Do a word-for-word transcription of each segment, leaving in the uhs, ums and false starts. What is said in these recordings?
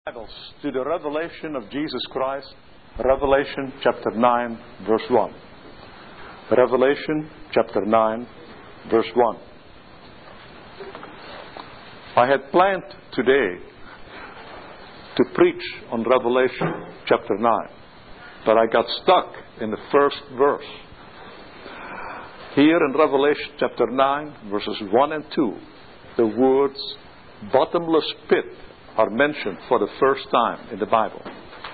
Bibles to the revelation of Jesus Christ, Revelation chapter nine, verse one. Revelation chapter nine, verse one. I had planned today to preach on Revelation chapter nine, but I got stuck in the first verse. Here in Revelation chapter nine, verses one and two, the words bottomless pit are mentioned for the first time in the Bible.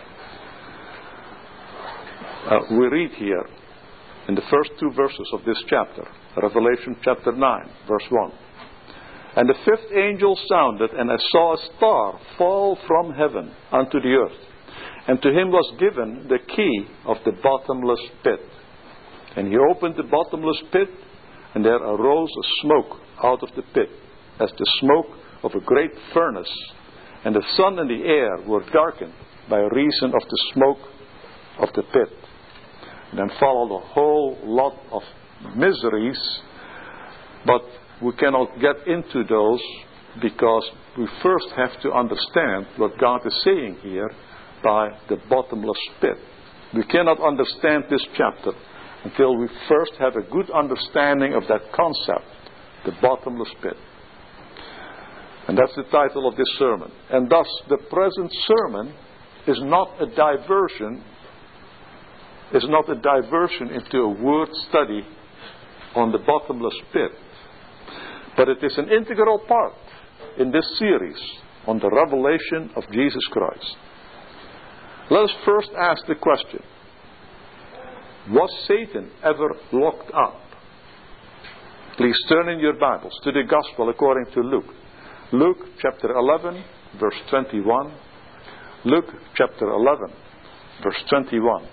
Uh, we read here in the first two verses of this chapter, Revelation chapter nine, verse one. And the fifth angel sounded, and I saw a star fall from heaven unto the earth. And to him was given the key of the bottomless pit. And he opened the bottomless pit, and there arose a smoke out of the pit, as the smoke of a great furnace. And the sun and the air were darkened by reason of the smoke of the pit. And then followed a whole lot of miseries, but we cannot get into those because we first have to understand what God is saying here by the bottomless pit. We cannot understand this chapter until we first have a good understanding of that concept, the bottomless pit. And that's the title of this sermon. And thus, the present sermon is not a diversion, is not a diversion into a word study on the bottomless pit. But it is an integral part in this series on the revelation of Jesus Christ. Let us first ask the question, was Satan ever locked up? Please turn in your Bibles to the Gospel according to Luke. Luke chapter eleven, verse twenty-one. Luke chapter eleven, verse twenty-one.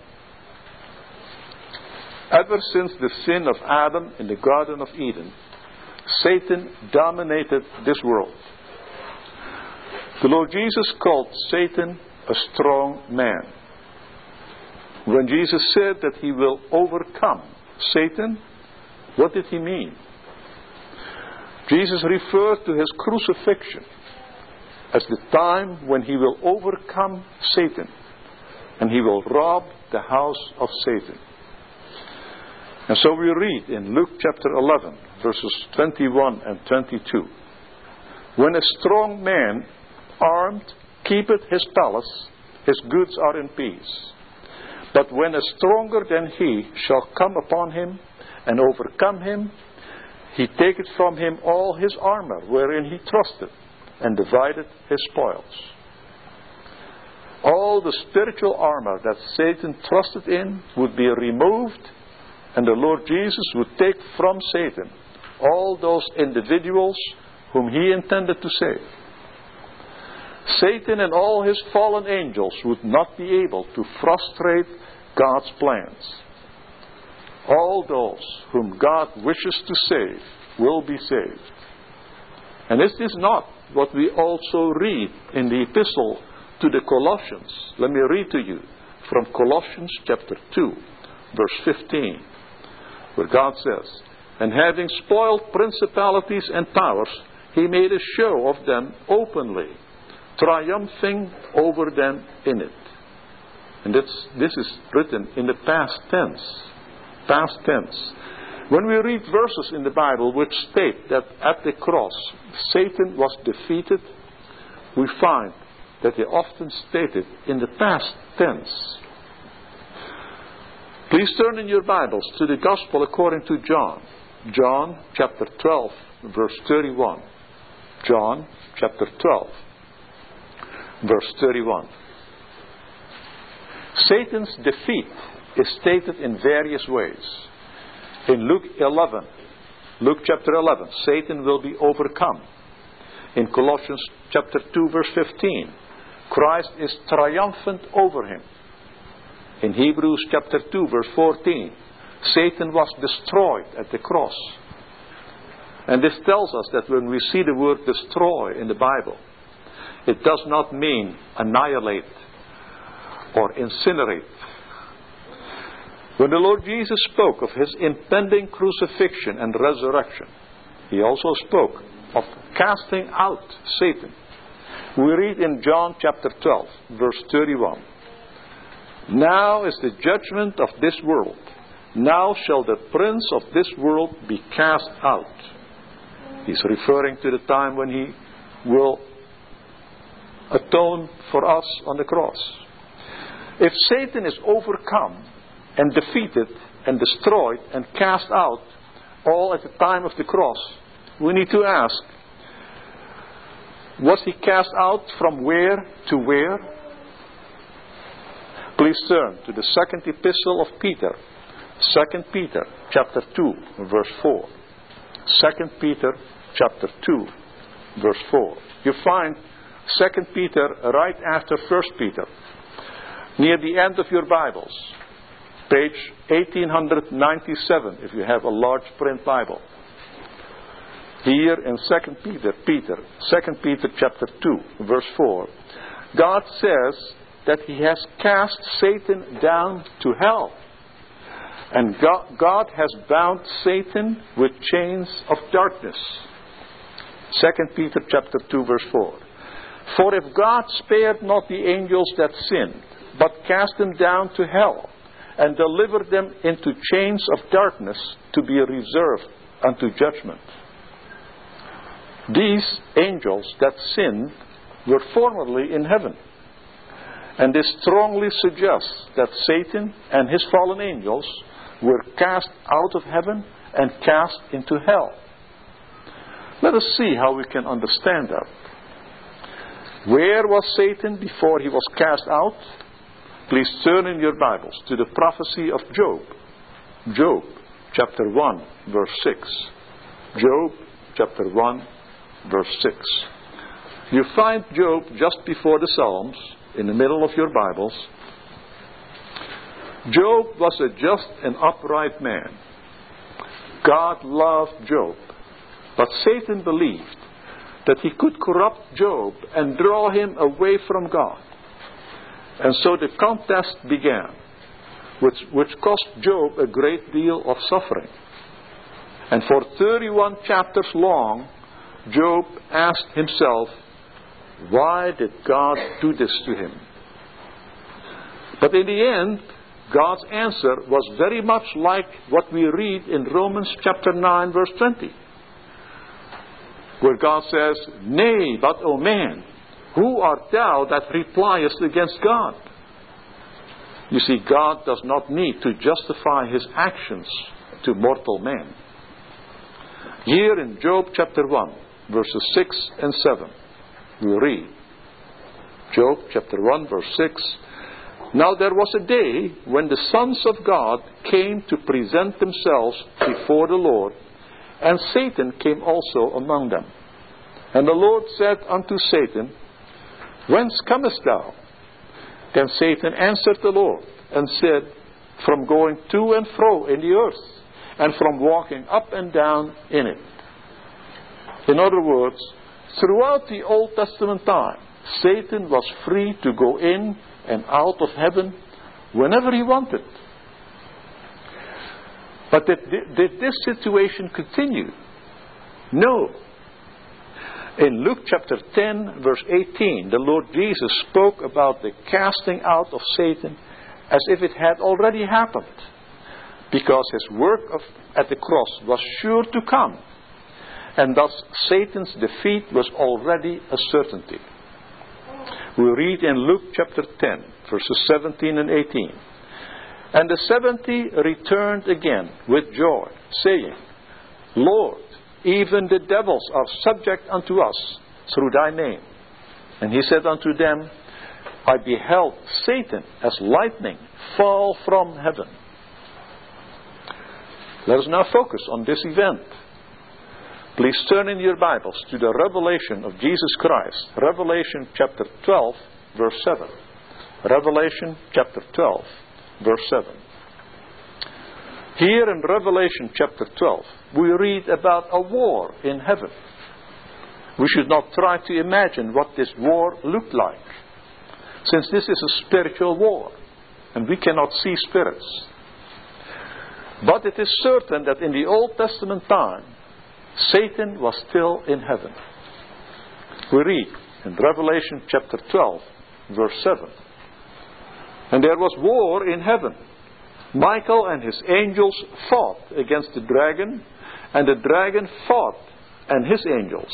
Ever since the sin of Adam in the Garden of Eden, Satan dominated this world. The Lord Jesus called Satan a strong man. When Jesus said that he will overcome Satan, what did he mean? Jesus referred to his crucifixion as the time when he will overcome Satan and he will rob the house of Satan. And so we read in Luke chapter eleven, verses twenty-one and twenty-two. When a strong man, armed, keepeth his palace, his goods are in peace. But when a stronger than he shall come upon him and overcome him, he taketh from him all his armor wherein he trusted, and divided his spoils. All the spiritual armor that Satan trusted in would be removed, and the Lord Jesus would take from Satan all those individuals whom he intended to save. Satan and all his fallen angels would not be able to frustrate God's plans. All those whom God wishes to save will be saved. And this is not what we also read in the epistle to the Colossians. Let me read to you from Colossians chapter two, verse fifteen, where God says, and having spoiled principalities and powers, he made a show of them openly, triumphing over them in it. And this, this is written in the past tense. Past tense. When we read verses in the Bible which state that at the cross Satan was defeated, we find that they often stated in the past tense. Please turn in your Bibles to the Gospel according to John. John chapter twelve, verse thirty-one. John chapter twelve, verse thirty-one. Satan's defeat is stated in various ways. In Luke eleven, Luke chapter eleven, Satan will be overcome. In Colossians chapter two, verse fifteen, Christ is triumphant over him. In Hebrews chapter two, verse fourteen, Satan was destroyed at the cross. And this tells us that when we see the word destroy in the Bible, it does not mean annihilate or incinerate. When the Lord Jesus spoke of his impending crucifixion and resurrection, he also spoke of casting out Satan. We read in John chapter twelve, verse thirty-one. Now is the judgment of this world. Now shall the prince of this world be cast out. He's referring to the time when he will atone for us on the cross. If Satan is overcome and defeated and destroyed and cast out all at the time of the cross, we need to ask, was he cast out from where to where? Please turn to the second epistle of Peter, Second Peter chapter two, verse four. Second Peter chapter two, verse four. You find Second Peter right after First Peter, near the end of your Bibles, page eighteen ninety-seven, if you have a large print Bible. Here in Second Peter, Peter, Second Peter chapter two, verse four, God says that He has cast Satan down to hell. And God, God has bound Satan with chains of darkness. Second Peter chapter two, verse four. For if God spared not the angels that sinned, but cast them down to hell, and delivered them into chains of darkness to be reserved unto judgment. These angels that sinned were formerly in heaven. And this strongly suggests that Satan and his fallen angels were cast out of heaven and cast into hell. Let us see how we can understand that. Where was Satan before he was cast out? Please turn in your Bibles to the prophecy of Job. Job chapter one, verse six. Job chapter one, verse six. You find Job just before the Psalms, in the middle of your Bibles. Job was a just and upright man. God loved Job. But Satan believed that he could corrupt Job and draw him away from God. And so the contest began, which, which cost Job a great deal of suffering. And for thirty-one chapters long, Job asked himself, why did God do this to him? But in the end, God's answer was very much like what we read in Romans chapter nine, verse twenty. Where God says, nay, but O man, who art thou that repliest against God? You see, God does not need to justify His actions to mortal man. Here in Job chapter one, verses six and seven, we read, Job chapter one, verse six, now there was a day when the sons of God came to present themselves before the Lord, and Satan came also among them. And the Lord said unto Satan, whence comest thou? Then Satan answered the Lord, and said, from going to and fro in the earth, and from walking up and down in it. In other words, throughout the Old Testament time, Satan was free to go in and out of heaven whenever he wanted. But did, did this situation continue? No. In Luke chapter ten, verse eighteen, the Lord Jesus spoke about the casting out of Satan as if it had already happened, because his work of, at the cross was sure to come, and thus Satan's defeat was already a certainty. We read in Luke chapter ten, verses seventeen and eighteen. And the seventy returned again with joy, saying, Lord, even the devils are subject unto us through thy name. And he said unto them, I beheld Satan as lightning fall from heaven. Let us now focus on this event. Please turn in your Bibles to the revelation of Jesus Christ. Revelation chapter twelve, verse seven. Revelation chapter twelve, verse seven. Here in Revelation chapter twelve, we read about a war in heaven. We should not try to imagine what this war looked like, since this is a spiritual war, and we cannot see spirits. But it is certain that in the Old Testament time, Satan was still in heaven. We read in Revelation chapter twelve, verse seven. And there was war in heaven. Michael and his angels fought against the dragon, and the dragon fought and his angels.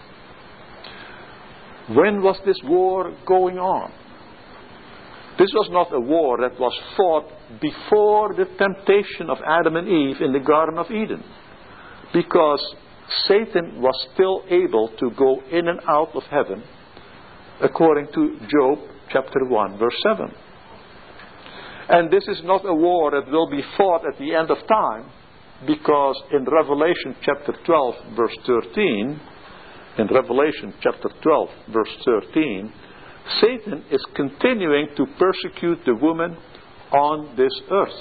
When was this war going on? This was not a war that was fought before the temptation of Adam and Eve in the Garden of Eden, because Satan was still able to go in and out of heaven, according to Job chapter one, verse seven. And this is not a war that will be fought at the end of time, because in Revelation chapter twelve, verse thirteen, in Revelation chapter twelve, verse thirteen, Satan is continuing to persecute the woman on this earth.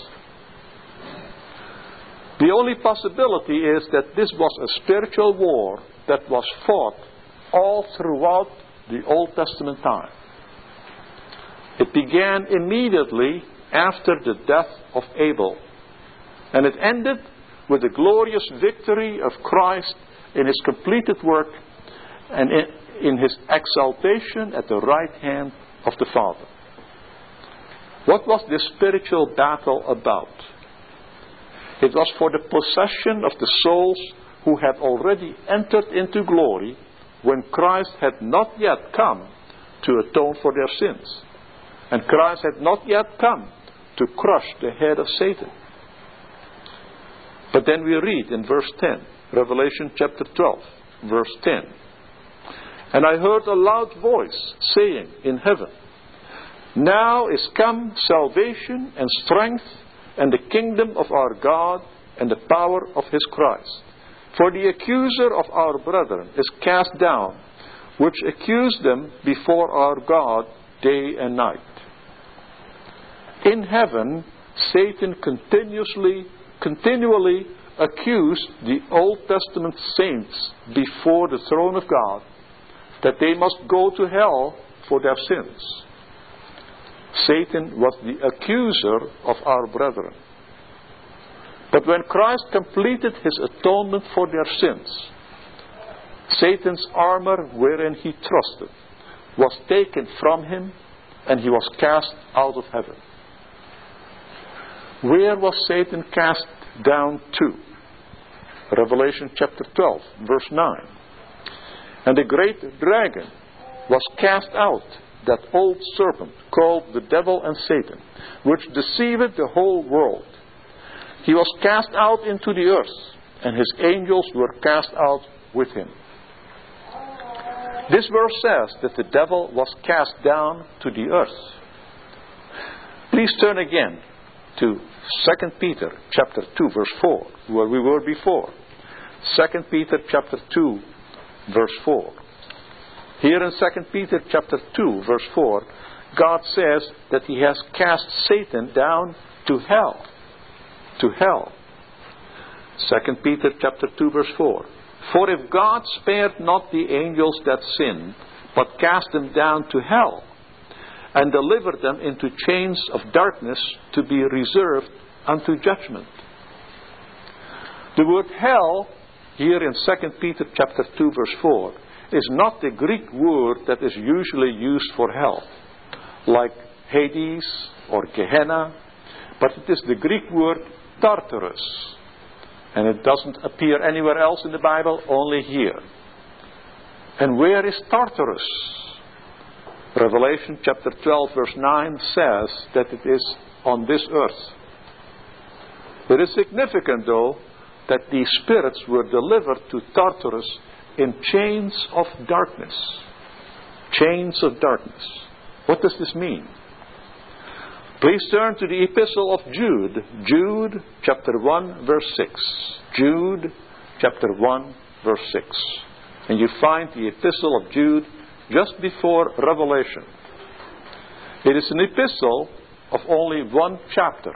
The only possibility is that this was a spiritual war that was fought all throughout the Old Testament time. It began immediately after the death of Abel, and it ended with the glorious victory of Christ in his completed work and in, in his exaltation at the right hand of the Father. What was this spiritual battle about? It was for the possession of the souls who had already entered into glory when Christ had not yet come to atone for their sins. And Christ had not yet come to crush the head of Satan. But then we read in verse ten, Revelation chapter twelve, verse ten. And I heard a loud voice saying in heaven, now is come salvation and strength and the kingdom of our God and the power of his Christ. For the accuser of our brethren is cast down, which accused them before our God day and night. In heaven, Satan continuously, continually accused the Old Testament saints before the throne of God that they must go to hell for their sins. Satan was the accuser of our brethren. But when Christ completed his atonement for their sins, Satan's armor wherein he trusted was taken from him, and he was cast out of heaven. Where was Satan cast down to? Revelation chapter twelve, verse nine. And the great dragon was cast out, that old serpent called the devil and Satan, which deceived the whole world. He was cast out into the earth, and his angels were cast out with him. This verse says that the devil was cast down to the earth. Please turn again to Second Peter chapter two, verse four, where we were before. Second Peter chapter two, verse four. Here in Second Peter chapter two, verse four, God says that he has cast Satan down to hell. To hell. Second Peter chapter two, verse four. For if God spared not the angels that sinned, but cast them down to hell, and delivered them into chains of darkness to be reserved unto judgment. The word hell, here in Second Peter chapter two, verse four, is not the Greek word that is usually used for hell, like Hades or Gehenna, but it is the Greek word Tartarus. And it doesn't appear anywhere else in the Bible, only here. And where is Tartarus? Revelation chapter twelve, verse nine says that it is on this earth. It is significant, though, that these spirits were delivered to Tartarus in chains of darkness. Chains of darkness. What does this mean? Please turn to the epistle of Jude. Jude chapter one, verse six. Jude chapter one, verse six. And you find the epistle of Jude just before Revelation. It is an epistle of only one chapter.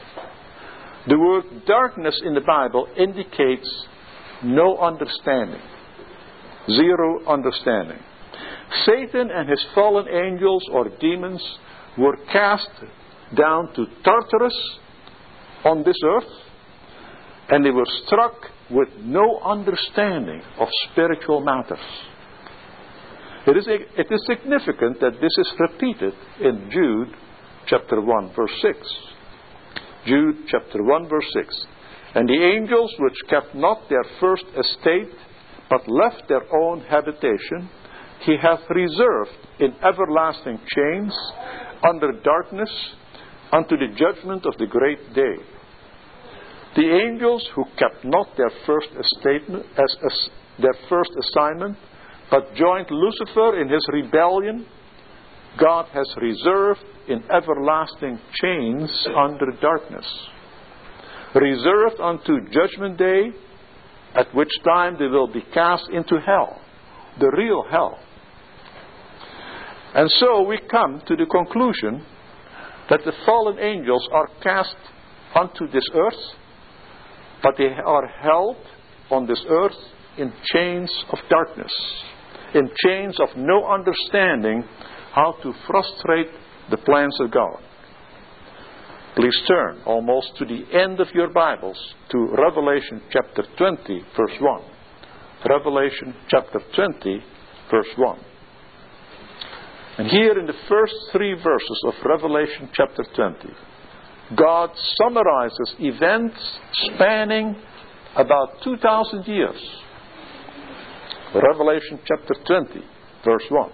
The word darkness in the Bible indicates no understanding. Zero understanding. Satan and his fallen angels or demons were cast down to Tartarus on this earth, and they were struck with no understanding of spiritual matters. It is, it is significant that this is repeated in Jude chapter one verse six. Jude chapter one verse six. And the angels which kept not their first estate, but left their own habitation, he hath reserved in everlasting chains under darkness unto the judgment of the great day. The angels who kept not their first estate as, as their first assignment, but joined Lucifer in his rebellion, God has reserved in everlasting chains under darkness, reserved unto judgment day, at which time they will be cast into hell, the real hell. And so we come to the conclusion that the fallen angels are cast onto this earth, but they are held on this earth in chains of darkness, in chains of no understanding how to frustrate the plans of God. Please turn almost to the end of your Bibles to Revelation chapter twenty, verse one. Revelation chapter twenty, verse one. And here in the first three verses of Revelation chapter twenty, God summarizes events spanning about two thousand years. Revelation chapter twenty, verse one.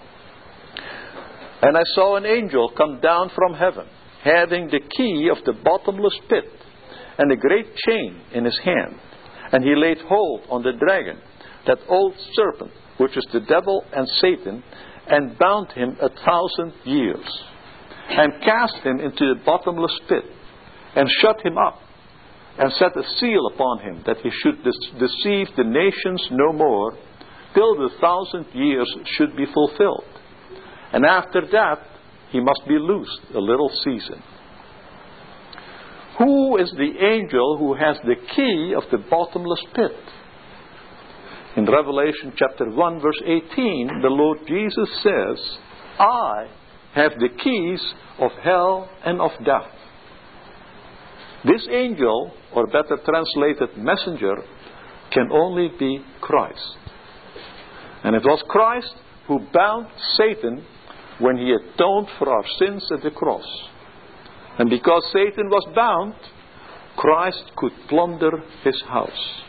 And I saw an angel come down from heaven, having the key of the bottomless pit, and a great chain in his hand. And he laid hold on the dragon, that old serpent, which is the devil and Satan, and bound him a thousand years, and cast him into the bottomless pit, and shut him up, and set a seal upon him, that he should de- deceive the nations no more, till the thousand years should be fulfilled. And after that, he must be loosed a little season. Who is the angel who has the key of the bottomless pit? In Revelation chapter one verse eighteen, the Lord Jesus says, I have the keys of hell and of death. This angel, or better translated messenger, can only be Christ. And it was Christ who bound Satan when he atoned for our sins at the cross. And because Satan was bound, Christ could plunder his house.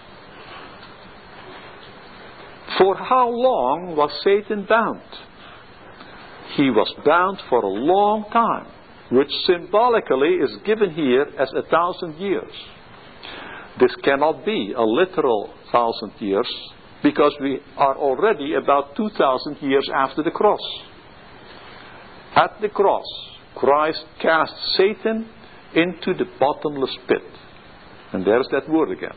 For how long was Satan bound? He was bound for a long time, which symbolically is given here as a thousand years. This cannot be a literal thousand years, because we are already about two thousand years after the cross. At the cross, Christ cast Satan into the bottomless pit. And there's that word again.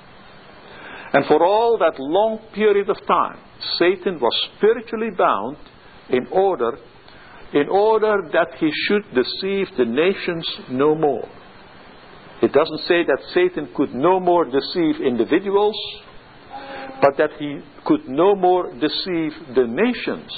And for all that long period of time, Satan was spiritually bound in order, in order that he should deceive the nations no more. It doesn't say that Satan could no more deceive individuals, but that he could no more deceive the nations.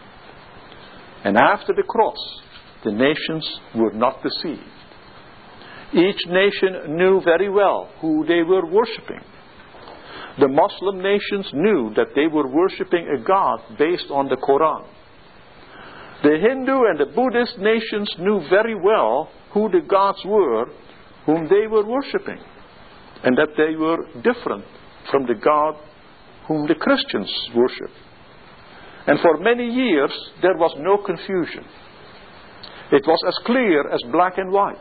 And after the cross, the nations were not deceived. Each nation knew very well who they were worshipping. The Muslim nations knew that they were worshipping a God based on the Quran. The Hindu and the Buddhist nations knew very well who the gods were whom they were worshipping, and that they were different from the God whom the Christians worship. And for many years, there was no confusion. It was as clear as black and white.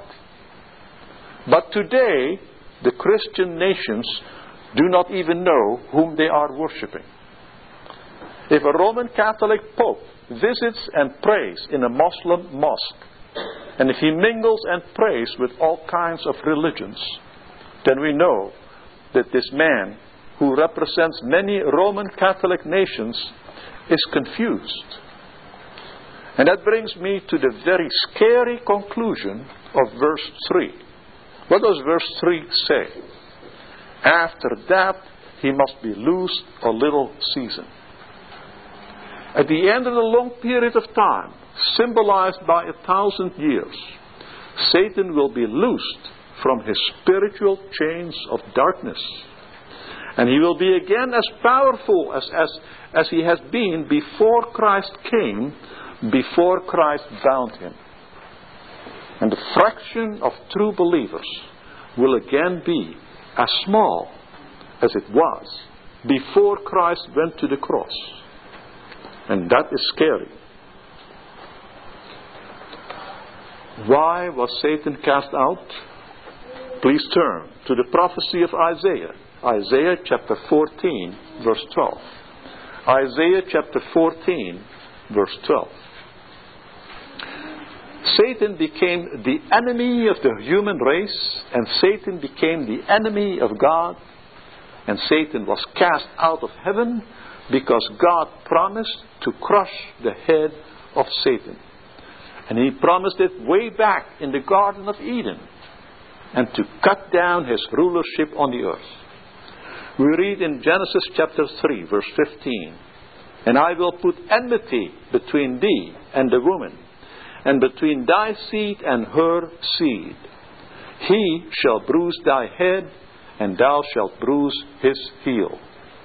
But today, the Christian nations do not even know whom they are worshipping. If a Roman Catholic Pope visits and prays in a Muslim mosque, and if he mingles and prays with all kinds of religions, then we know that this man, who represents many Roman Catholic nations, is confused. And that brings me to the very scary conclusion of verse three. What does verse three say? After that, he must be loosed a little season. At the end of the long period of time, symbolized by a thousand years, Satan will be loosed from his spiritual chains of darkness. And he will be again as powerful as, as, as he has been before Christ came, before Christ bound him. And the fraction of true believers will again be as small as it was before Christ went to the cross. And that is scary. Why was Satan cast out? Please turn to the prophecy of Isaiah. Isaiah chapter fourteen, verse twelve. Isaiah chapter fourteen, verse twelve. Satan became the enemy of the human race, and Satan became the enemy of God, and Satan was cast out of heaven because God promised to crush the head of Satan. And he promised it way back in the Garden of Eden, and to cut down his rulership on the earth. We read in Genesis chapter three, verse fifteen, "And I will put enmity between thee and the woman, and between thy seed and her seed. He shall bruise thy head, and thou shalt bruise his heel."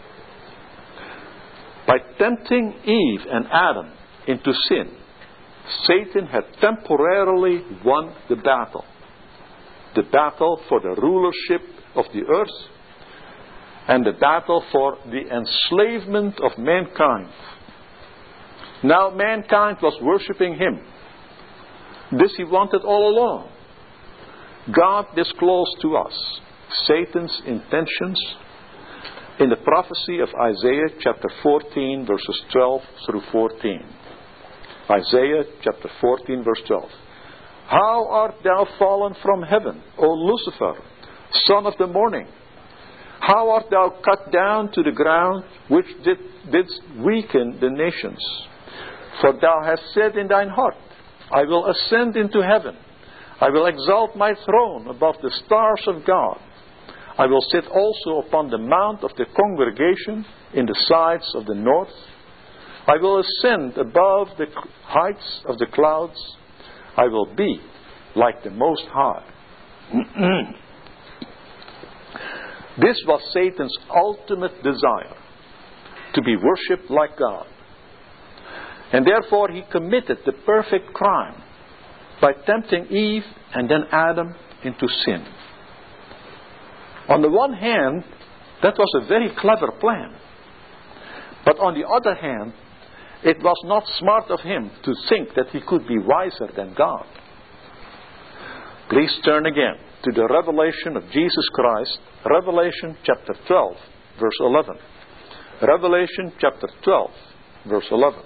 By tempting Eve and Adam into sin, Satan had temporarily won the battle. The battle for the rulership of the earth, and the battle for the enslavement of mankind. Now mankind was worshipping him. This he wanted all along. God disclosed to us Satan's intentions in the prophecy of Isaiah chapter fourteen, verses twelve through fourteen. Isaiah chapter fourteen, verse twelve. "How art thou fallen from heaven, O Lucifer, son of the morning? How art thou cut down to the ground, which did, didst weaken the nations? For thou hast said in thine heart, I will ascend into heaven. I will exalt my throne above the stars of God. I will sit also upon the mount of the congregation in the sides of the north. I will ascend above the heights of the clouds. I will be like the Most High." This was Satan's ultimate desire, to be worshipped like God. And therefore he committed the perfect crime by tempting Eve and then Adam into sin. On the one hand, that was a very clever plan. But on the other hand, it was not smart of him to think that he could be wiser than God. Please turn again to the revelation of Jesus Christ, Revelation chapter twelve, verse eleven. Revelation chapter twelve, verse eleven.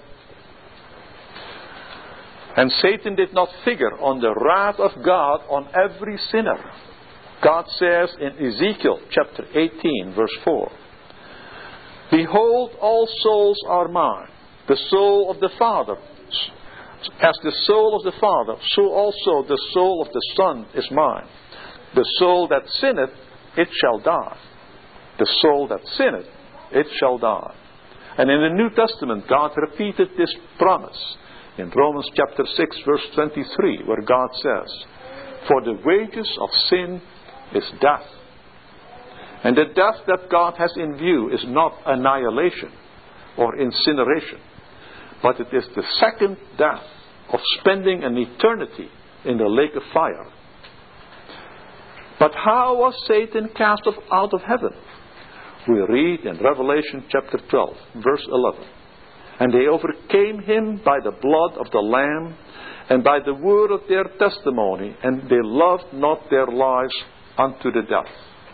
"And Satan did not figure on the wrath of God on every sinner." God says in Ezekiel chapter eighteen, verse four, "Behold, all souls are mine. The soul of the Father, as the soul of the Father, so also the soul of the Son is mine. The soul that sinneth, it shall die. The soul that sinneth, it shall die." And in the New Testament, God repeated this promise in Romans chapter six, verse twenty-three, where God says, "For the wages of sin is death." And the death that God has in view is not annihilation or incineration, but it is the second death of spending an eternity in the lake of fire. But how was Satan cast out of heaven? We read in Revelation chapter twelve, verse eleven. "And they overcame him by the blood of the Lamb and by the word of their testimony, and they loved not their lives unto the death."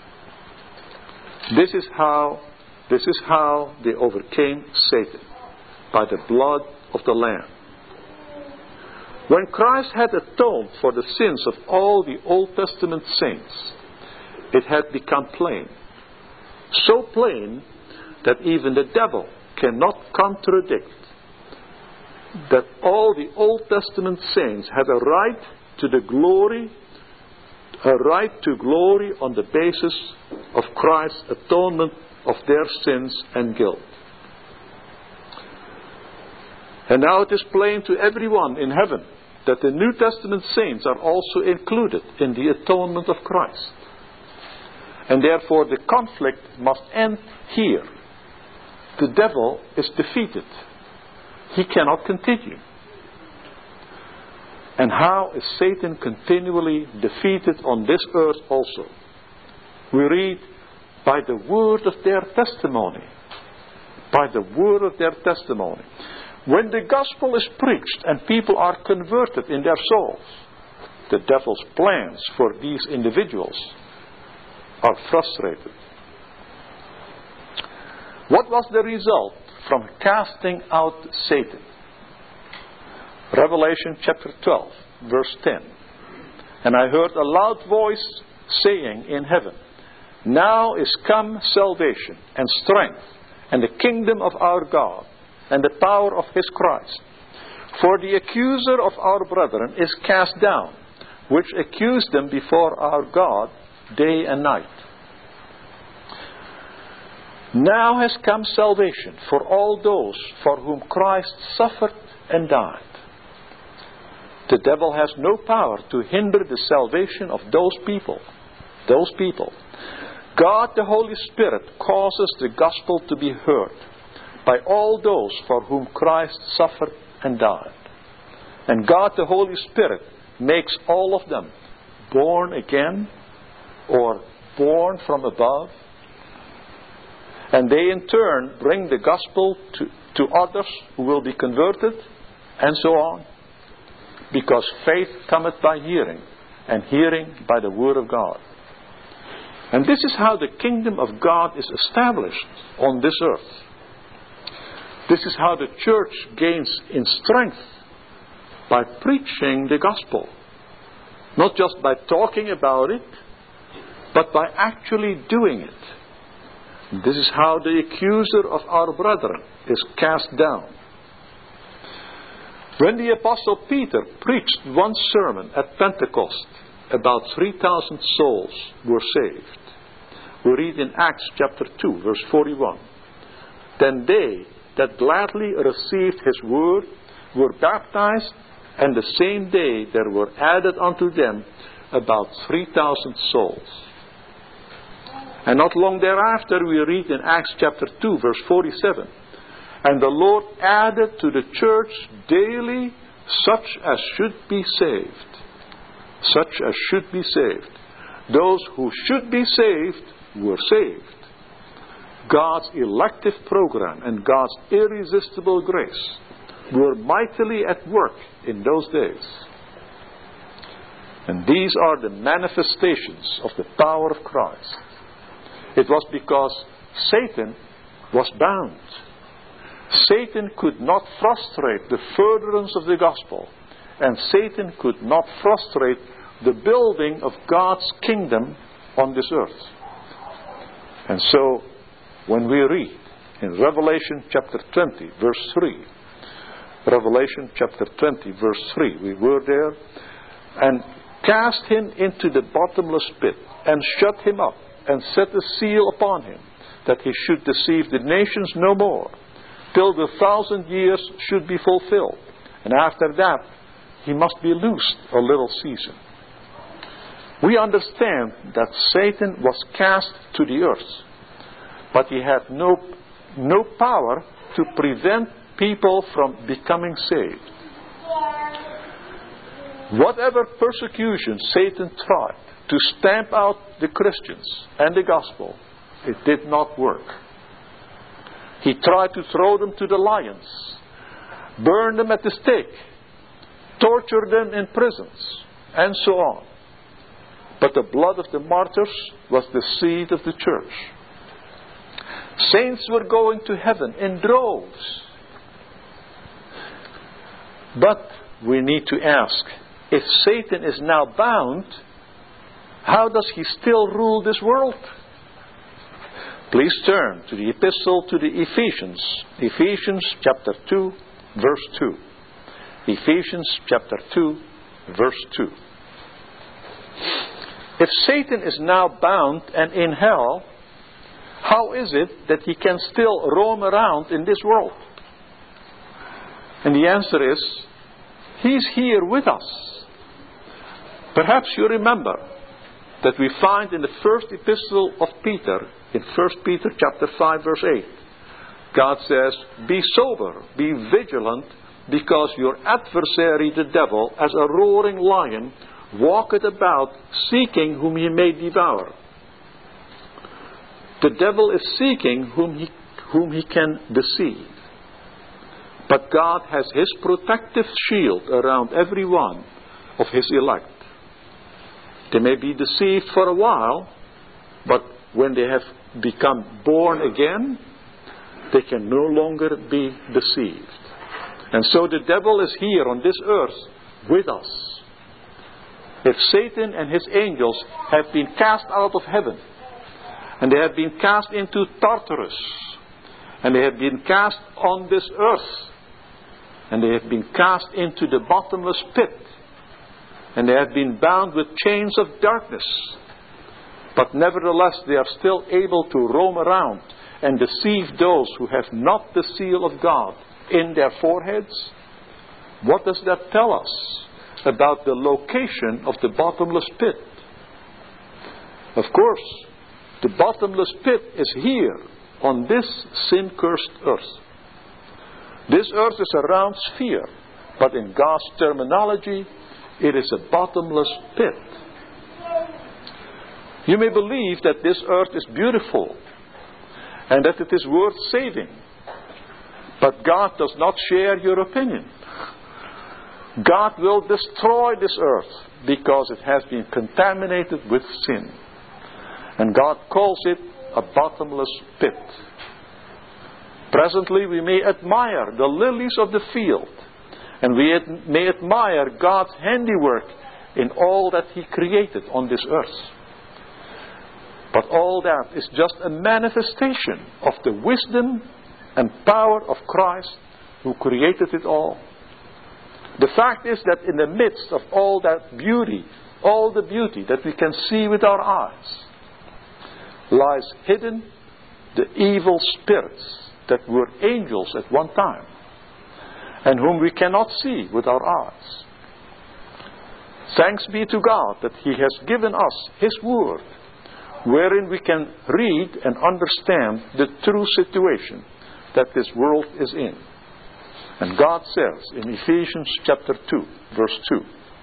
This is how, this is how they overcame Satan, by the blood of the Lamb. When Christ had atoned for the sins of all the Old Testament saints, it had become plain. So plain that even the devil cannot contradict that all the Old Testament saints had a right to the glory, a right to glory on the basis of Christ's atonement of their sins and guilt. And now it is plain to everyone in heaven that the New Testament saints are also included in the atonement of Christ. And therefore the conflict must end here. The devil is defeated. He cannot continue. And how is Satan continually defeated on this earth also? We read, by the word of their testimony. By the word of their testimony. When the gospel is preached and people are converted in their souls, the devil's plans for these individuals are frustrated. What was the result from casting out Satan? Revelation chapter twelve, verse ten. And I heard a loud voice saying in heaven, now is come salvation and strength and the kingdom of our God and the power of his Christ. For the accuser of our brethren is cast down, which accused them before our God day and night. Now has come salvation for all those for whom Christ suffered and died. The devil has no power to hinder the salvation of those people. Those people. God the Holy Spirit causes the gospel to be heard by all those for whom Christ suffered and died. And God the Holy Spirit makes all of them born again or born from above. And they in turn bring the gospel to, to others who will be converted and so on. Because faith cometh by hearing, and hearing by the word of God. And this is how the kingdom of God is established on this earth. This is how the church gains in strength, by preaching the gospel. Not just by talking about it, but by actually doing it. This is how the accuser of our brethren is cast down. When the Apostle Peter preached one sermon at Pentecost, about three thousand souls were saved. We read in Acts chapter two, verse forty-one. Then they that gladly received his word were baptized, and the same day there were added unto them about three thousand souls. And not long thereafter we read in Acts chapter two, verse forty-seven. And the Lord added to the church daily such as should be saved. Such as should be saved. Those who should be saved were saved. God's elective program and God's irresistible grace were mightily at work in those days. And these are the manifestations of the power of Christ. It was because Satan was bound. Satan could not frustrate the furtherance of the gospel, and Satan could not frustrate the building of God's kingdom on this earth. And so, when we read in Revelation chapter twenty, verse three, Revelation chapter twenty, verse three, we were there, and cast him into the bottomless pit, and shut him up, and set a seal upon him, that he should deceive the nations no more, till the thousand years should be fulfilled. And after that, he must be loosed a little season. We understand that Satan was cast to the earth, but he had no, no power to prevent people from becoming saved. Whatever persecution Satan tried to stamp out the Christians and the gospel, it did not work. He tried to throw them to the lions, burn them at the stake, torture them in prisons, and so on. But the blood of the martyrs was the seed of the church. Saints were going to heaven in droves. But we need to ask, if Satan is now bound, how does he still rule this world? Please turn to the epistle to the Ephesians. Ephesians chapter two, verse two. Ephesians chapter two, verse two. If Satan is now bound and in hell, how is it that he can still roam around in this world? And the answer is, he's here with us. Perhaps you remember that we find in the first epistle of Peter, in First Peter chapter five verse eight. God says, "Be sober, be vigilant, because your adversary the devil, as a roaring lion, walketh about, seeking whom he may devour." The devil is seeking whom he, whom he can deceive. But God has His protective shield around every one of His elect. They may be deceived for a while, but when they have become born again, they can no longer be deceived. And so the devil is here on this earth with us. If Satan and his angels have been cast out of heaven, and they have been cast into Tartarus, and they have been cast on this earth, and they have been cast into the bottomless pit, and they have been bound with chains of darkness, but nevertheless they are still able to roam around and deceive those who have not the seal of God in their foreheads. What does that tell us about the location of the bottomless pit? Of course, the bottomless pit is here on this sin-cursed earth. This earth is a round sphere, but in God's terminology, it is a bottomless pit. You may believe that this earth is beautiful and that it is worth saving, but God does not share your opinion. God will destroy this earth because it has been contaminated with sin. And God calls it a bottomless pit. Presently we may admire the lilies of the field, and we ad- may admire God's handiwork in all that He created on this earth. But all that is just a manifestation of the wisdom and power of Christ who created it all. The fact is that in the midst of all that beauty, all the beauty that we can see with our eyes, lies hidden the evil spirits that were angels at one time, and whom we cannot see with our eyes. Thanks be to God that He has given us His Word, wherein we can read and understand the true situation that this world is in. And God says in Ephesians chapter two, verse two,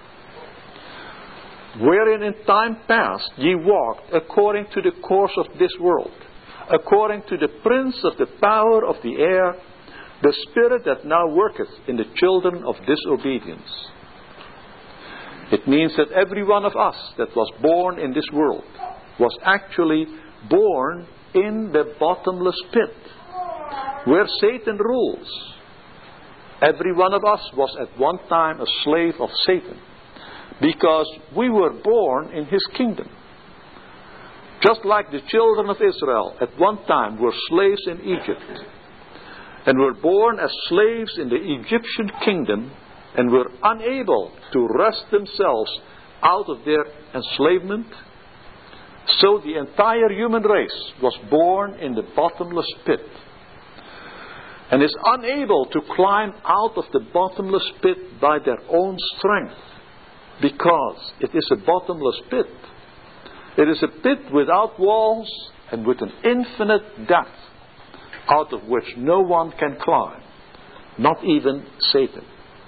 "Wherein in time past ye walked according to the course of this world, according to the prince of the power of the air, the spirit that now worketh in the children of disobedience." It means that every one of us that was born in this world was actually born in the bottomless pit, where Satan rules. Every one of us was at one time a slave of Satan, because we were born in his kingdom. Just like the children of Israel at one time were slaves in Egypt, and were born as slaves in the Egyptian kingdom, and were unable to wrest themselves out of their enslavement, so the entire human race was born in the bottomless pit, and is unable to climb out of the bottomless pit by their own strength, because it is a bottomless pit. It is a pit without walls and with an infinite depth, out of which no one can climb, not even Satan.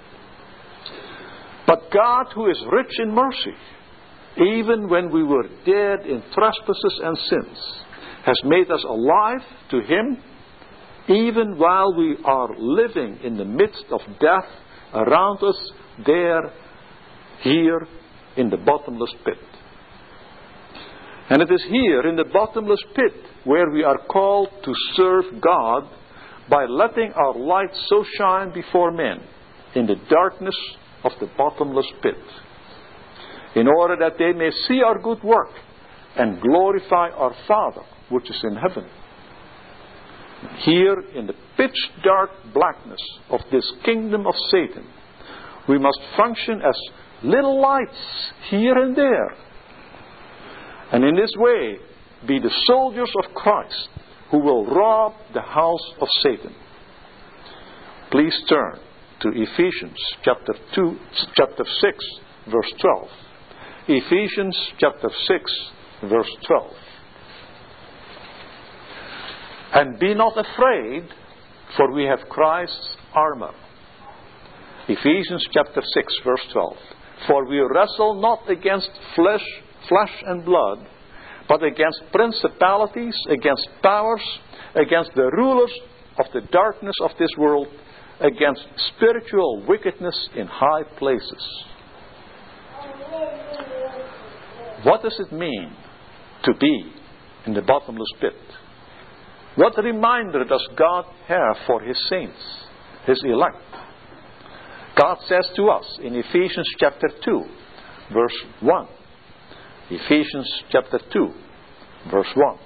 But God, who is rich in mercy, even when we were dead in trespasses and sins, has made us alive to Him, even while we are living in the midst of death around us, there, here, in the bottomless pit. And it is here, in the bottomless pit, where we are called to serve God by letting our light so shine before men in the darkness of the bottomless pit, in order that they may see our good work and glorify our Father which is in heaven. Here, in the pitch dark blackness of this kingdom of Satan, we must function as little lights here and there, and in this way be the soldiers of Christ who will rob the house of Satan. Please turn to Ephesians chapter two, chapter six, verse twelve. Ephesians chapter six, verse twelve. And be not afraid, for we have Christ's armor. Ephesians chapter six, verse twelve. For we wrestle not against flesh, flesh and blood, but against principalities, against powers, against the rulers of the darkness of this world, against spiritual wickedness in high places. What does it mean to be in the bottomless pit? What reminder does God have for His saints, His elect? God says to us in Ephesians chapter two, verse one. Ephesians chapter two, verse one.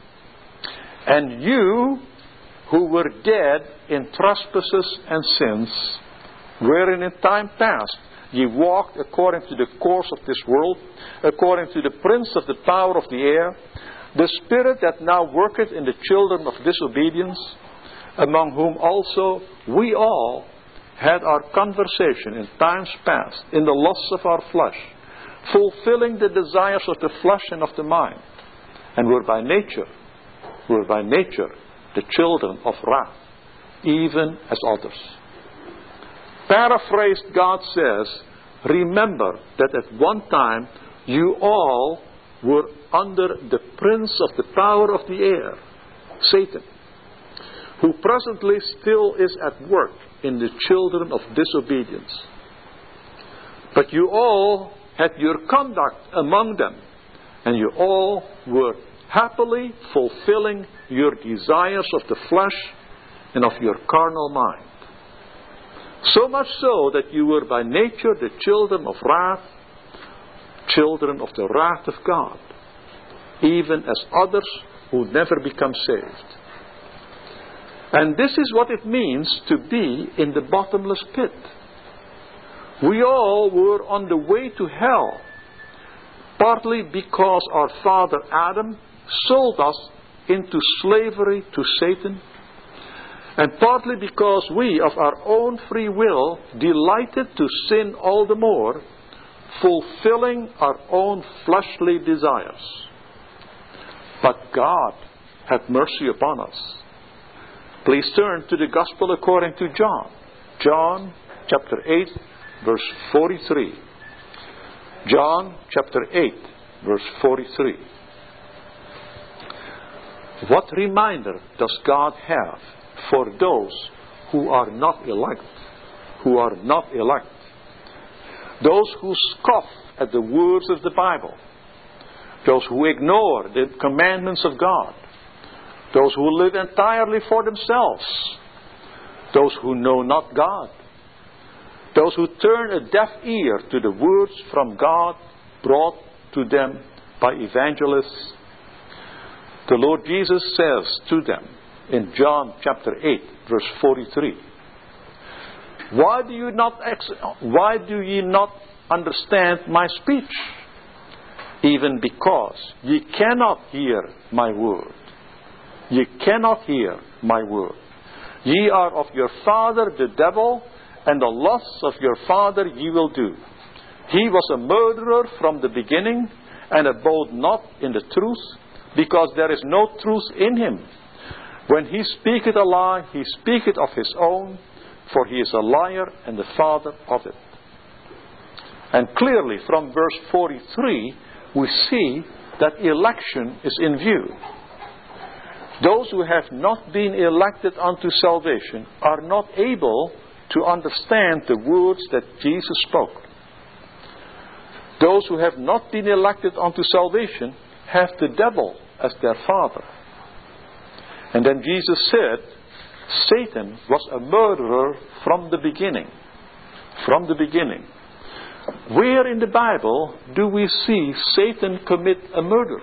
And you who were dead in trespasses and sins, wherein in time past ye walked according to the course of this world, according to the prince of the power of the air, the spirit that now worketh in the children of disobedience, among whom also we all had our conversation in times past, in the lusts of our flesh, fulfilling the desires of the flesh and of the mind, and were by nature, were by nature the children of wrath, even as others. Paraphrased, God says, remember that at one time you all were under the prince of the power of the air, Satan, who presently still is at work in the children of disobedience. But you all had your conduct among them, and you all were happily fulfilling your desires of the flesh and of your carnal mind. So much so that you were by nature the children of wrath, children of the wrath of God, even as others who never become saved. And this is what it means to be in the bottomless pit. We all were on the way to hell, partly because our father Adam sold us into slavery to Satan, and partly because we, of our own free will, delighted to sin all the more, fulfilling our own fleshly desires. But God had mercy upon us. Please turn to the Gospel according to John. John chapter eight, verse forty-three. John chapter eight, verse forty-three. What reminder does God have for those who are not elect? Who are not elect. Those who scoff at the words of the Bible. Those who ignore the commandments of God. Those who live entirely for themselves. Those who know not God. Those who turn a deaf ear to the words from God brought to them by evangelists. The Lord Jesus says to them in John chapter eight, verse forty-three, Why do you not ex- why do ye not understand my speech? Even because ye cannot hear my word. Ye cannot hear my word. Ye are of your father the devil, and the lusts of your father ye will do. He was a murderer from the beginning, and abode not in the truth, because there is no truth in him. When he speaketh a lie, he speaketh of his own, for he is a liar and the father of it. And clearly from verse forty-three, we see that election is in view. Those who have not been elected unto salvation are not able to understand the words that Jesus spoke. Those who have not been elected unto salvation have the devil as their father. And then Jesus said, Satan was a murderer from the beginning. From the beginning. Where in the Bible do we see Satan commit a murder?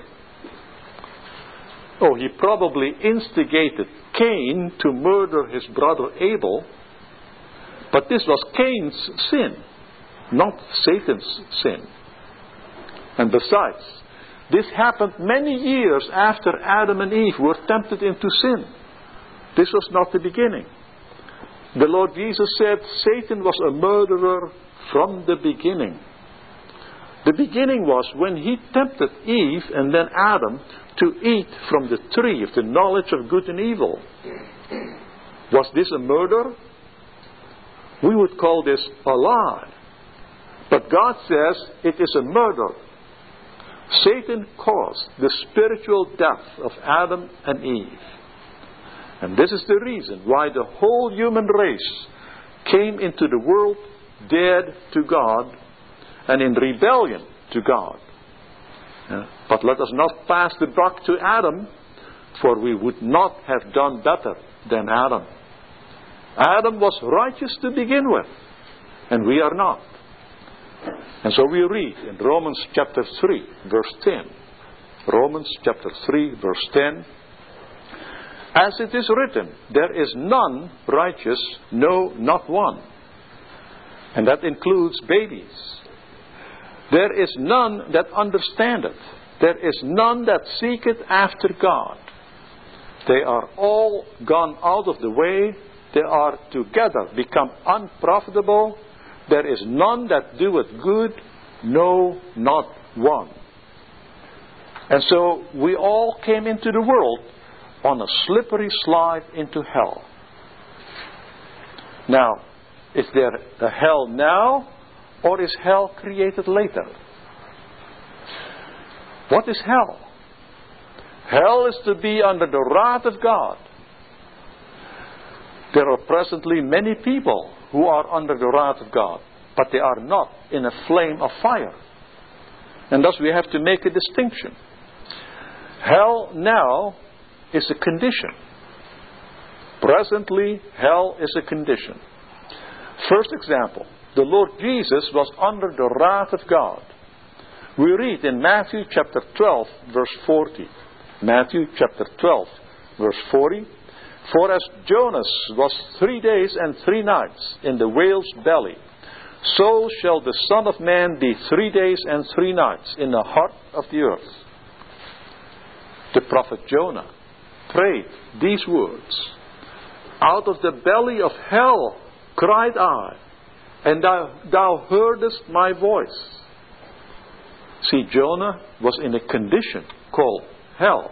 Oh, he probably instigated Cain to murder his brother Abel. But this was Cain's sin, not Satan's sin. And besides, this happened many years after Adam and Eve were tempted into sin. This was not the beginning. The Lord Jesus said Satan was a murderer from the beginning. The beginning was when he tempted Eve and then Adam to eat from the tree of the knowledge of good and evil. Was this a murder? We would call this a lie. But God says it is a murder. Satan caused the spiritual death of Adam and Eve. And this is the reason why the whole human race came into the world dead to God and in rebellion to God. Uh, but let us not pass the buck to Adam, for we would not have done better than Adam. Adam was righteous to begin with, and we are not. And so we read in Romans chapter three, verse ten. Romans chapter three, verse ten. As it is written, there is none righteous, no, not one. And that includes babies. There is none that understandeth. There is none that seeketh after God. They are all gone out of the way. They are together become unprofitable. There is none that doeth good, no, not one. And so we all came into the world on a slippery slide into hell. Now, is there a hell now, or is hell created later? What is hell? Hell is to be under the wrath of God. There are presently many people who are under the wrath of God, but they are not in a flame of fire. And thus we have to make a distinction. Hell now is a condition. Presently, hell is a condition. First example, the Lord Jesus was under the wrath of God. We read in Matthew chapter twelve, verse forty. Matthew chapter twelve, verse forty. For as Jonas was three days and three nights in the whale's belly, so shall the Son of Man be three days and three nights in the heart of the earth. The prophet Jonah prayed these words. Out of the belly of hell cried I, and thou, thou heardest my voice. See, Jonah was in a condition called hell.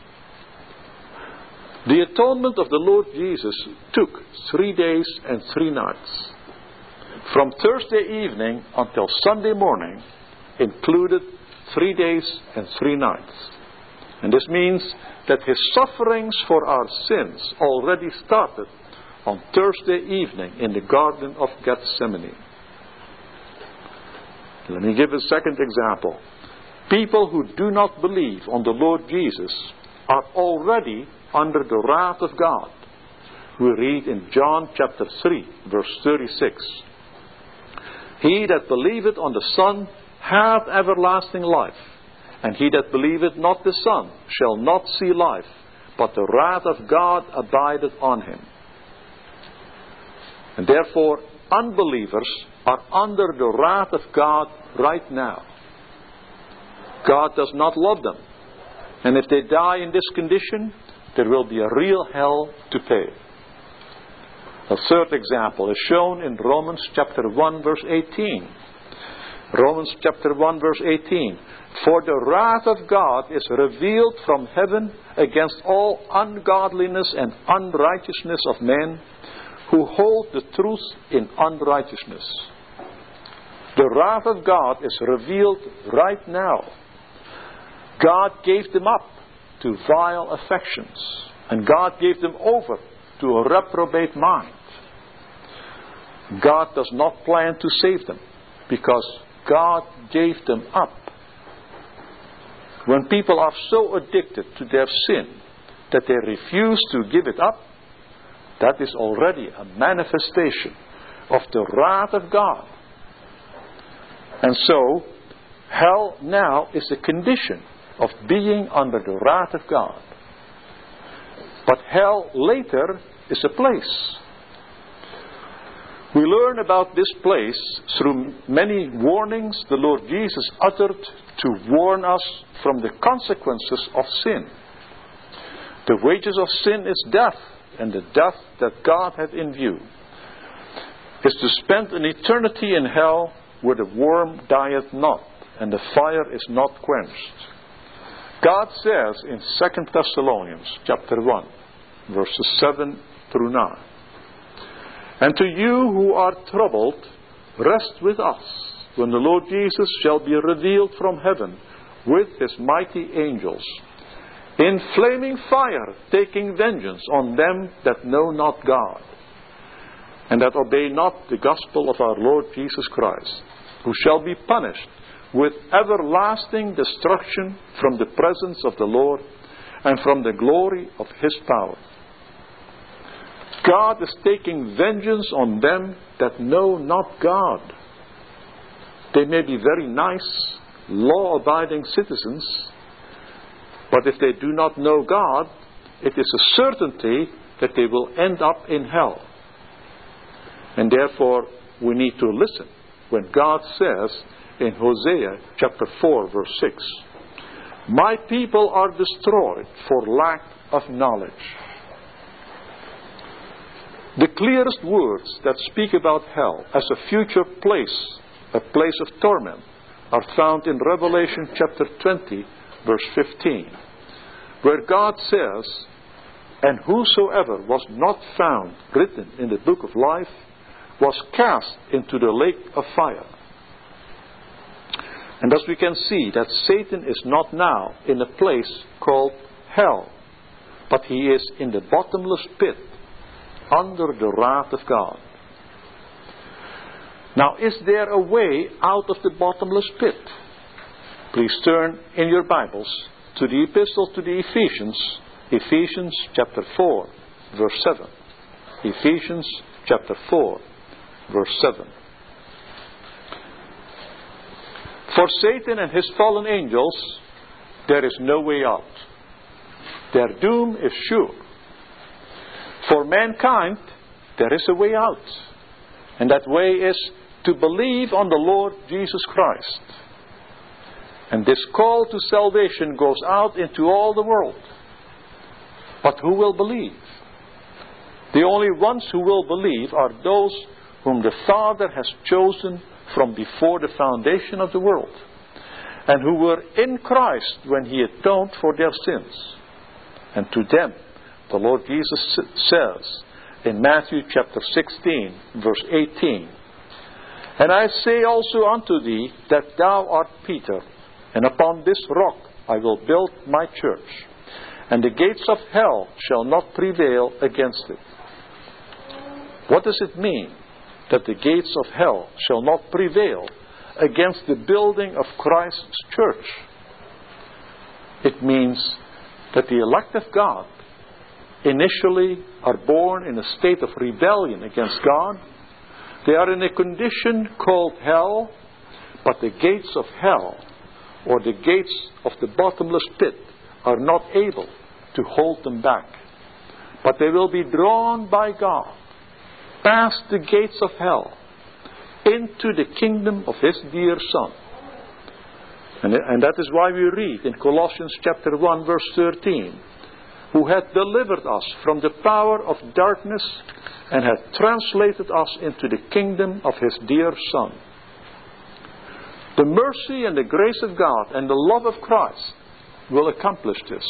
The atonement of the Lord Jesus took three days and three nights. From Thursday evening until Sunday morning included three days and three nights. And this means that his sufferings for our sins already started on Thursday evening in the Garden of Gethsemane. Let me give a second example. People who do not believe on the Lord Jesus are already under the wrath of God. We read in John chapter three, verse thirty-six. He that believeth on the Son hath everlasting life, and he that believeth not the Son shall not see life, but the wrath of God abideth on him. And therefore, unbelievers are under the wrath of God right now. God does not love them. And if they die in this condition, there will be a real hell to pay. A third example is shown in Romans chapter one, verse eighteen. Romans chapter one, verse eighteen. For the wrath of God is revealed from heaven against all ungodliness and unrighteousness of men, who hold the truth in unrighteousness. The wrath of God is revealed right now. God gave them up to vile affections, and God gave them over to a reprobate mind. God does not plan to save them, because God gave them up. When people are so addicted to their sin that they refuse to give it up, that is already a manifestation of the wrath of God. And so, hell now is a condition of being under the wrath of God. But hell later is a place. We learn about this place through many warnings the Lord Jesus uttered to warn us from the consequences of sin. The wages of sin is death, and the death that God had in view is to spend an eternity in hell where the worm dieth not, and the fire is not quenched. God says in Second Thessalonians chapter one, verses seven through nine, "And to you who are troubled, rest with us, when the Lord Jesus shall be revealed from heaven with his mighty angels, in flaming fire, taking vengeance on them that know not God, and that obey not the gospel of our Lord Jesus Christ, who shall be punished with everlasting destruction from the presence of the Lord and from the glory of his power." God is taking vengeance on them that know not God. They may be very nice, law-abiding citizens, but if they do not know God, it is a certainty that they will end up in hell. And therefore, we need to listen when God says in Hosea chapter four, verse six, "My people are destroyed for lack of knowledge." The clearest words that speak about hell as a future place, a place of torment, are found in Revelation chapter twenty, verse fifteen, where God says, "And whosoever was not found written in the book of life was cast into the lake of fire." And thus we can see that Satan is not now in a place called hell, but he is in the bottomless pit under the wrath of God. Now, is there a way out of the bottomless pit? Please turn in your Bibles to the epistle to the Ephesians, Ephesians chapter four, verse seven. Ephesians chapter four, verse seven. "For Satan and his fallen angels, there is no way out. Their doom is sure. For mankind, there is a way out. And that way is to believe on the Lord Jesus Christ. And this call to salvation goes out into all the world. But who will believe? The only ones who will believe are those whom the Father has chosen from before the foundation of the world, and who were in Christ when he atoned for their sins. And to them the Lord Jesus says in Matthew chapter sixteen, verse eighteen, "And I say also unto thee that thou art Peter, and upon this rock I will build my church, and the gates of hell shall not prevail against it." What does it mean that the gates of hell shall not prevail against the building of Christ's church? It means that the elect of God initially are born in a state of rebellion against God. They are in a condition called hell, but the gates of hell, or the gates of the bottomless pit, are not able to hold them back. But they will be drawn by God past the gates of hell into the kingdom of his dear Son. And, and that is why we read in Colossians chapter one, verse thirteen, "Who hath delivered us from the power of darkness and hath translated us into the kingdom of his dear Son." The mercy and the grace of God and the love of Christ will accomplish this.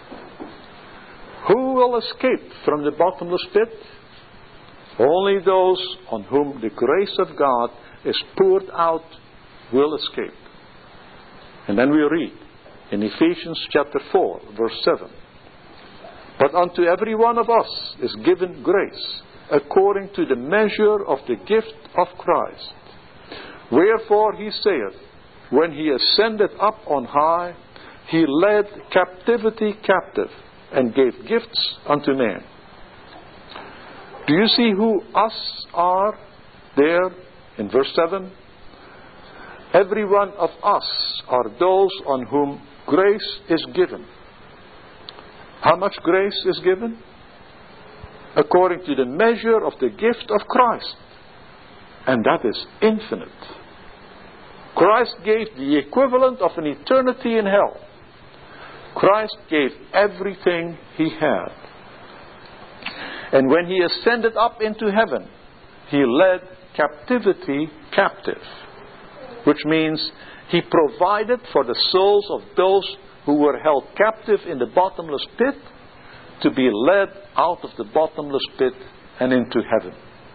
Who will escape from the bottomless pit? Only those on whom the grace of God is poured out will escape. And then we read in Ephesians chapter four, verse seven, "But unto every one of us is given grace, according to the measure of the gift of Christ. Wherefore he saith, when he ascended up on high, he led captivity captive, and gave gifts unto men." Do you see who us are there in verse seven? Every one of us are those on whom grace is given. How much grace is given? According to the measure of the gift of Christ. And that is infinite. Christ gave the equivalent of an eternity in hell. Christ gave everything he had. And when he ascended up into heaven, he led captivity captive. which means He provided for the souls of those who were held captive in the bottomless pit to be led out of the bottomless pit and into heaven.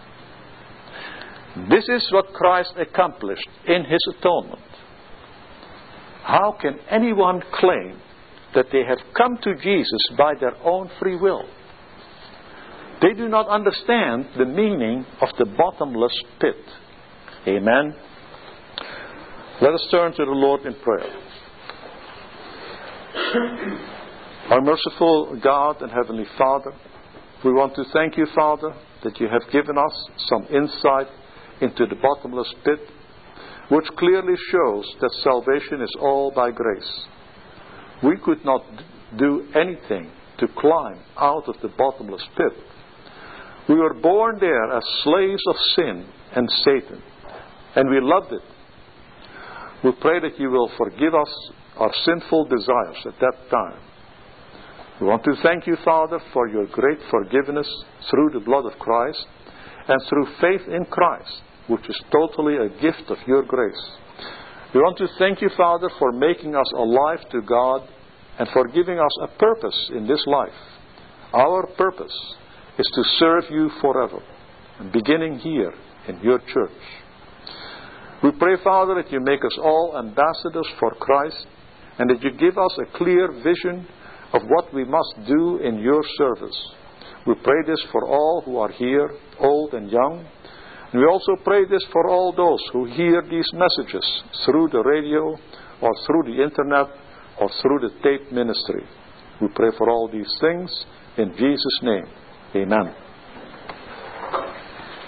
This is what Christ accomplished in His atonement. How can anyone claim that they have come to Jesus by their own free will? They do not understand the meaning of the bottomless pit. Amen. Let us turn to the Lord in prayer. Our merciful God and Heavenly Father, we want to thank You, Father, that You have given us some insight into the bottomless pit, which clearly shows that salvation is all by grace. We could not do anything to climb out of the bottomless pit. We were born there as slaves of sin and Satan, and we loved it. We pray that You will forgive us our sinful desires at that time. We want to thank You, Father, for Your great forgiveness through the blood of Christ and through faith in Christ, which is totally a gift of Your grace. We want to thank You, Father, for making us alive to God and for giving us a purpose in this life. Our purpose is to serve You forever, beginning here in Your church. We pray, Father, that You make us all ambassadors for Christ and that You give us a clear vision of what we must do in Your service. We pray this for all who are here, old and young. And we also pray this for all those who hear these messages through the radio or through the internet or through the tape ministry. We pray for all these things in Jesus' name. Amen.